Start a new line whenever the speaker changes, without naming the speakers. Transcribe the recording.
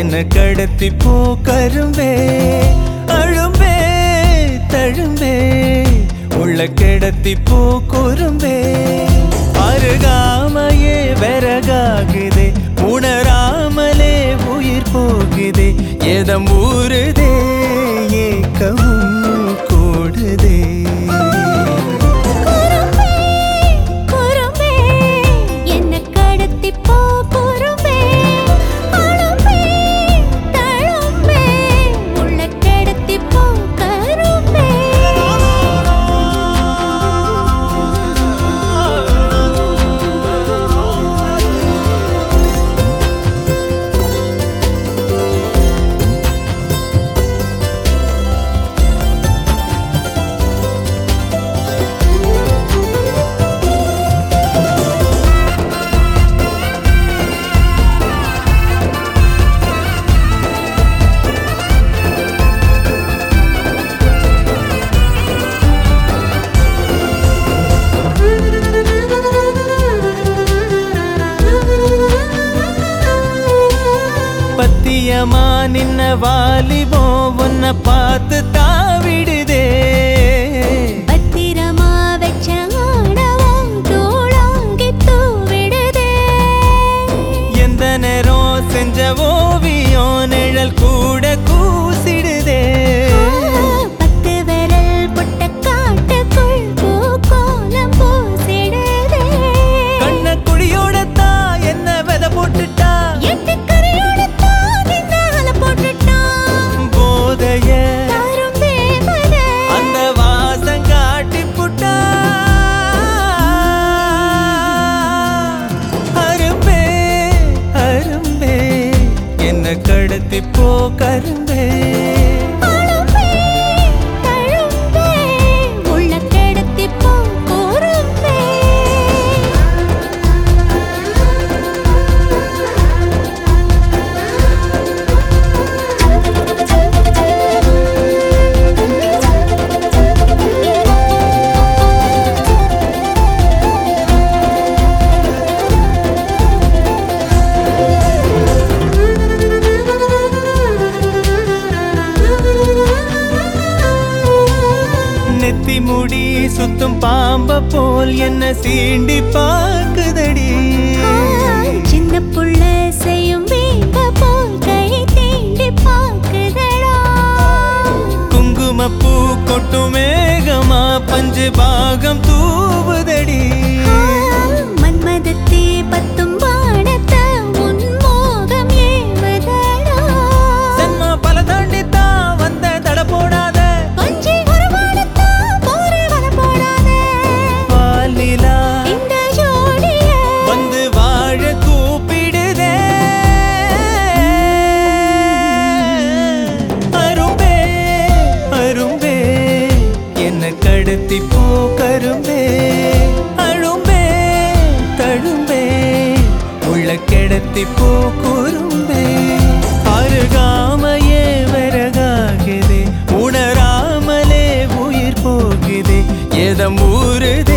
என்ன கடத்தி போ கரும்பே அழும்பே தழும்பே உள்ள கிடத்தி போ குறும்பே அருகாமையே விறகாகுதே உணராமலே உயிர் போகுதே எதம் ஊறுதே ஏக்கமும் கூடுதே பத்தியமா நின்ன வாலிபோ உன்னை பார்த்து தாவிடுதே
பத்திரமா வச்ச ஆடவும் தூளாங்கி தூவிடுதே
எந்த நேரம் செஞ்ச ஓவியம் நிழல் கூட கூசிடுதே
பத்து விரல் புட்ட காட்டுக்குள் பூக்கோலம் பூசிடுதே
கண்ண குடியோடத்தான் என்ன விதை போட்டுட்டா அந்த வாசம் காட்டி புட்டா அரும்பே அரும்பே என்ன கடத்தி போ கரும்பே நெத்தி முடி சுத்தும் பாம்ப போல் என்ன சீண்டி பாக்குதடி
சின்ன புள்ள செய்யும் வீங்க போல் கை தீண்டி பாக்குதடா
குங்குமப்பூ கொட்டும் மேகமா பஞ்சு பாகம் தூவுதடி
மன்மதத்தே பத்தும் பாடத்த உன் மோகம் ஏவதடா
சென்மா பல தாண்டித்தான் வந்த தட போடாத வந்து வாழ கூப்பிடுதே அரும்பே அரும்பே என்ன கடத்தி போ கரும்பே அழும்பே தழும்பே உள்ள கிடத்தி போ குறும்பே அருகாமையே விறகாகுதே உணராமலே உயிர் போகுதே எதம் ஊறுதே